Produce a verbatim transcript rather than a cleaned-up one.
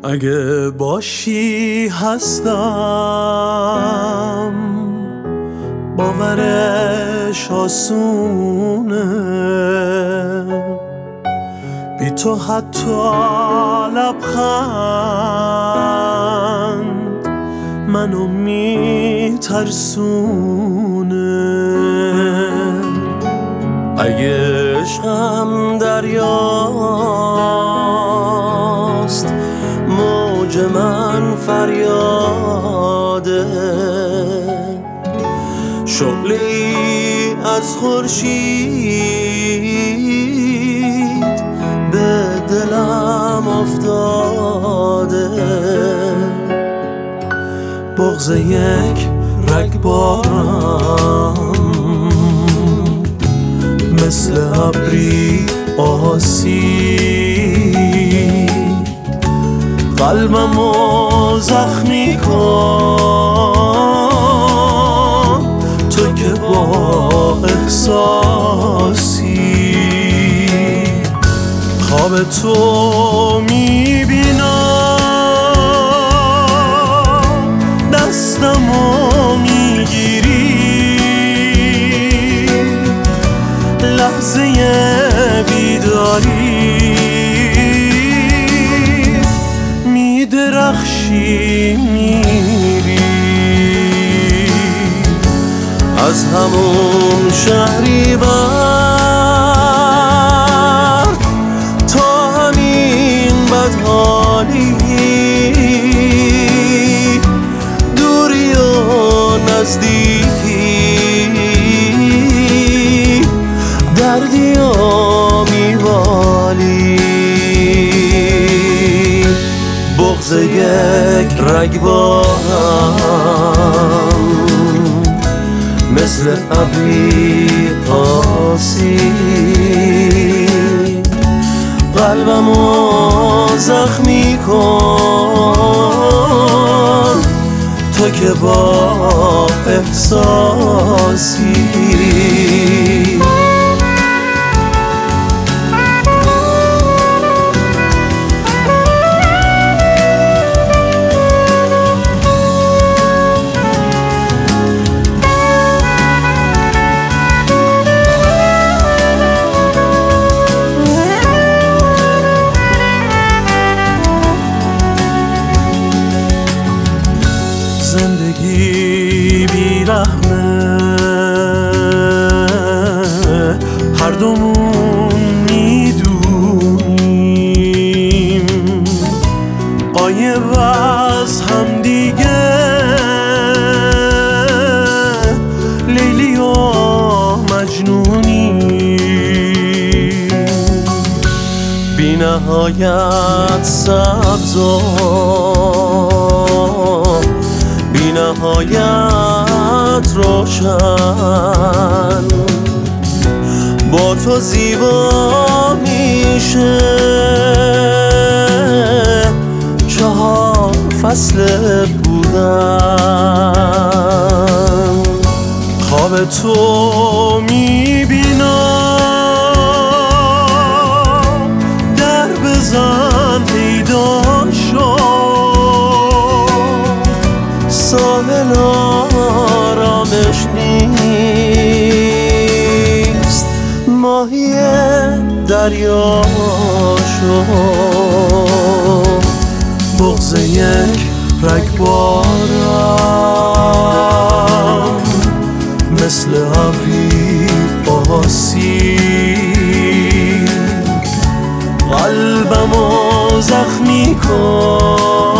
اگه باشی هستم، باورش آسونه، بی تو حتی لبخند منو میترسونه. اگه عشقم دریاست، موج من فریاده، شعله‌ای از خورشید به دلم افتاده. بغض یک رگبارم مثل ابری آسید، قلبمو زخمی کن تو که با احساسی. خواب تو میبینم، دستمو میگیری، لحظه بیداری میدرخشی، میری از همون شهریور تا همین بدحالی، دوری و نزدیکی، دردی و میوالی. بغض یک رگبارم مثل ابری آسید، قلبمو زخمی کن تو که با احساسی. زندگی بیرحمه، هر دومون میدونیم، غایب از هم دیگه، لیلی و مجنونیم، بی نهایت سبز و بی نهایت روشن، با تو زیبا میشه چهار فصل بودن. خواب تو میبینم، در بزن پیدا شد، ساحل آرامش نیست، ماهی دریا شد. بغض یک رگبارم مثل ابری آسید، قلبمو زخمی کن